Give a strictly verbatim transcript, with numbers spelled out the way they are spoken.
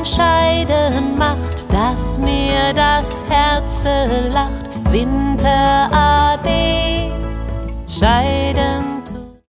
Scheiden macht, dass mir das Herze lacht. Winter ade, Scheiden